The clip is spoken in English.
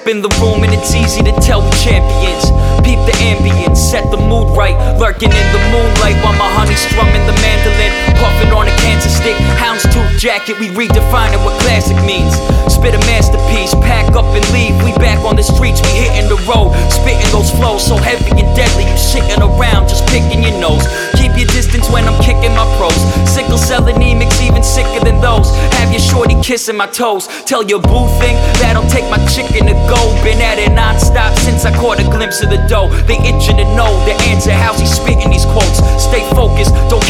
in the room and it's easy to tell we champions. Peep the ambience, set the mood right, lurking in the moonlight while my honey strumming the mandolin, puffing on a cancer stick, houndstooth jacket. We redefining what classic means. Spit a masterpiece, pack up and leave. We back on the streets, we hitting the road, spitting those flows so heavy and deadly. You sitting around just picking your nose. Keep your distance when I'm kicking my pros. Sickle cell anemics, even sicker than those. Have your shorty kissing my toes. Tell your boo thing that'll take my chicken to go. Been at it non-stop since I caught a glimpse of the dough. They itching to know the answer. How's he spitting these quotes? Stay focused, don't